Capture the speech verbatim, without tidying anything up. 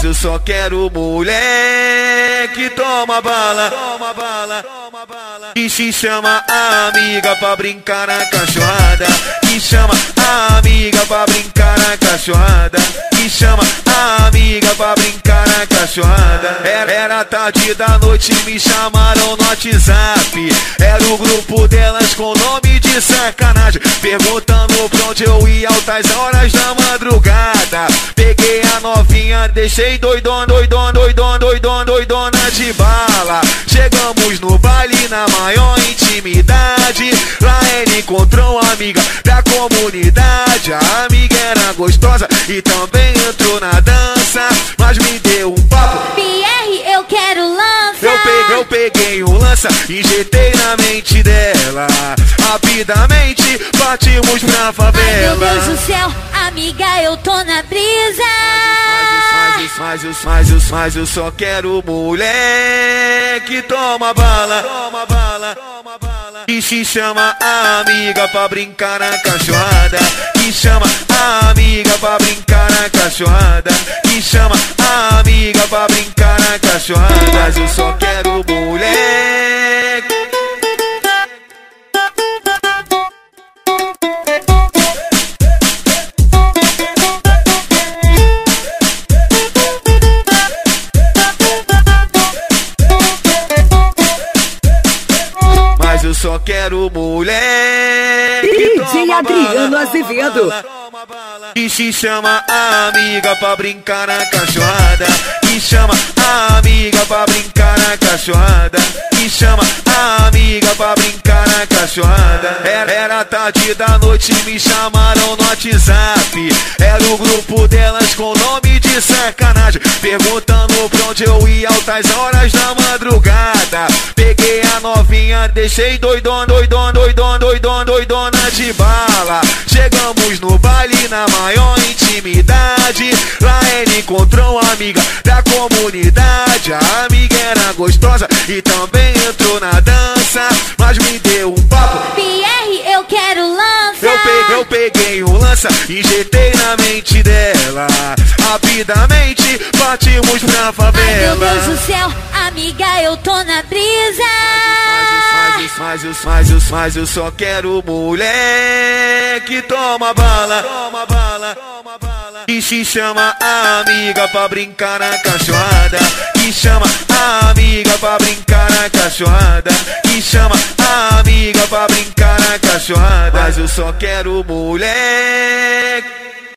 Mas eu só quero mulher que toma bala, toma bala, toma bala. Que se chama amiga pra brincar na cachorrada. Que chama amiga pra brincar na cachorrada. Que chama amiga pra brincar na cachorrada. Era, era tarde da noite, me chamaram no WhatsApp. Era o grupo delas com nome de sacanagem, perguntando pra onde eu ia altas horas da madrugada. Peguei a novinha, deixei doidona, doidona, doidona, doidona, doidona de bala. Chegamos no baile na maior intimidade. Lá ele encontrou uma amiga da comunidade. A amiga era gostosa e também entrou na dança, mas me deu um papo. P R, eu quero lança. Eu peguei, eu peguei um lança, injetei na mente dela. Rapidamente partimos pra favela. Ai, meu Deus do céu, amiga, eu tô na brisa. Mas eu, mas eu, mas eu só quero mulher que toma bala, toma bala, toma bala. Que se chama amiga pra brincar na cachorrada. Que chama amiga pra brincar na cachorrada. Que chama amiga pra brincar na cachorrada. Mas eu só quero mulher. Mas eu só quero mulher D J Adriano Azevedo. Que se chama amiga pra brincar na cachorrada. Que chama amiga pra brincar na cachorrada. Que chama amiga pra brincar na cachorrada. Era, era tarde da noite, me chamaram no WhatsApp. Era o grupo delas com nome de sacanagem, perguntando pra onde eu ia altas horas da madrugada. Peguei a novinha, deixei doidona, doidona, doidona, doidona, doidona de bala. Chegamos no baile na maior intimidade. Lá ele encontrou uma amiga da comunidade. A amiga era gostosa e também entrou na dança, mas me deu um papo. P R, eu quero lança. Eu peguei, eu peguei um lança, injetei na mente dela. Rapidamente partimos pra favela. Ai, meu Deus do céu, amiga, eu tô na brisa. Mas eu, mas eu, mas eu só quero mulher que toma bala, toma bala, toma bala. Que se chama amiga pra brincar na cachorrada. Que chama amiga pra brincar na cachorrada. Que chama amiga pra brincar na cachorrada. Mas eu só quero mulher